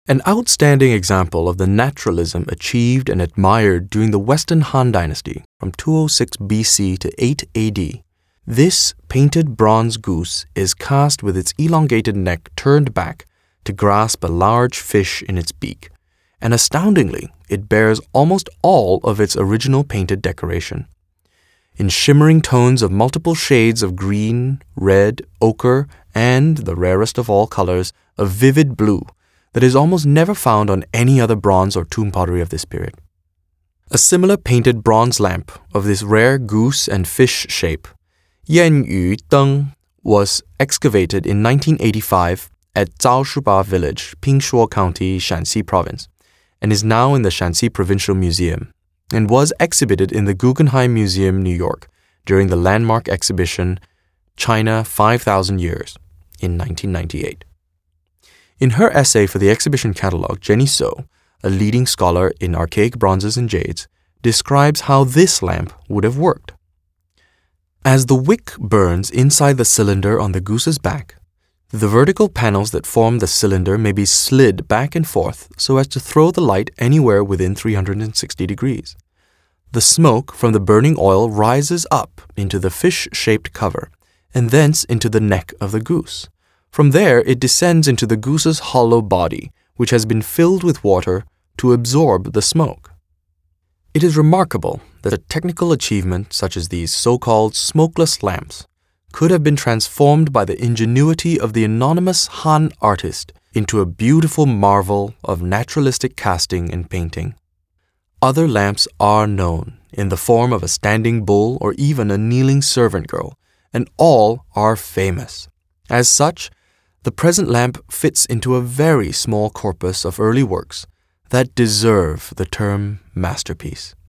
An outstanding example of the naturalism achieved and admired during the Western Han Dynasty from 206 BC to 8 AD, this painted bronze goose is cast with its elongated neck turned back to grasp a large fish in its beak, and astoundingly, it bears almost all of its original painted decoration. In shimmering tones of multiple shades of green, red, ochre, and, the rarest of all colors, a vivid blue that is almost never found on any other bronze or tomb pottery of this period. A similar painted bronze lamp of this rare goose and fish shape, Yan Yu Deng, was excavated in 1985 at Zhaoshuba Village, Pingshuo County, Shanxi Province, and is now in the Shanxi Provincial Museum, and was exhibited in the Guggenheim Museum, New York, during the landmark exhibition China 5,000 Years in 1998. In her essay for the exhibition catalog, Jenny So, a leading scholar in archaic bronzes and jades, describes how this lamp would have worked. As the wick burns inside the cylinder on the goose's back, the vertical panels that form the cylinder may be slid back and forth so as to throw the light anywhere within 360 degrees. The smoke from the burning oil rises up into the fish-shaped cover and thence into the neck of the goose. From there, it descends into the goose's hollow body, which has been filled with water to absorb the smoke. It is remarkable that a technical achievement such as these so-called smokeless lamps could have been transformed by the ingenuity of the anonymous Han artist into a beautiful marvel of naturalistic casting and painting. Other lamps are known in the form of a standing bull or even a kneeling servant girl, and all are famous. As such, the present lamp fits into a very small corpus of early works that deserve the term masterpiece.